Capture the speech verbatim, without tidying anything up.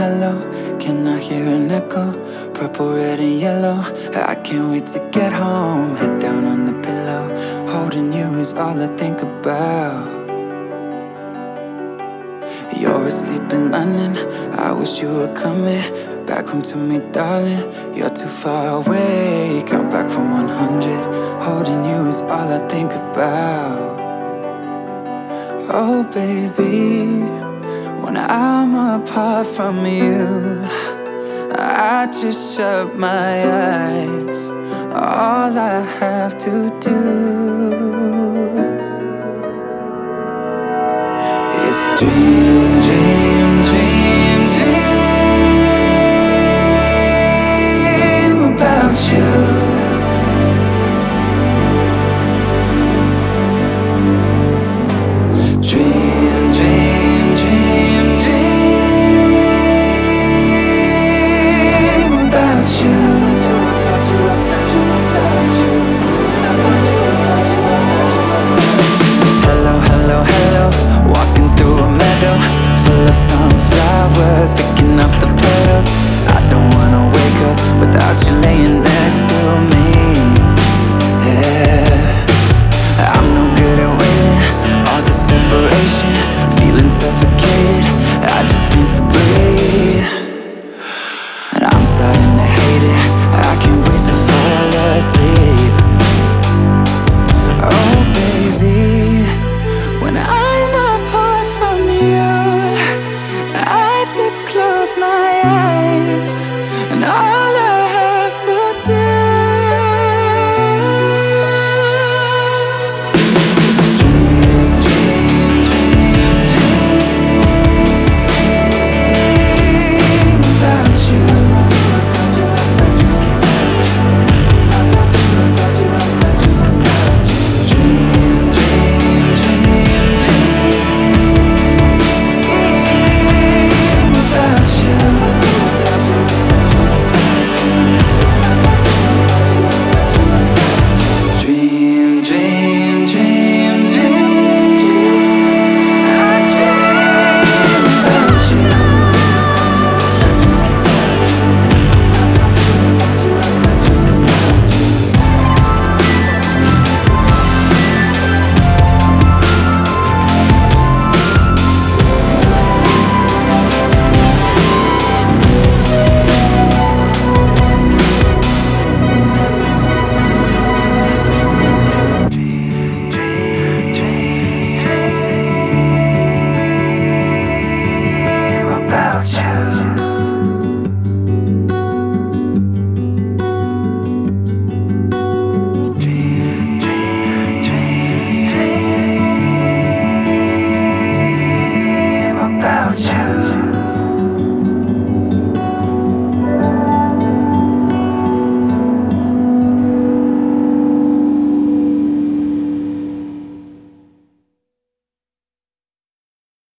hello. Can I hear an echo? Purple, red and yellow. I can't wait to get home. Head down on the pillow. Holding you is all I think about. You're asleep in London. I wish you were coming back home to me, darling. You're too far away. Count back from one hundred. Holding you is all I think about. Oh baby, when I'm apart from you, I just shut my eyes. All I have to do is dream.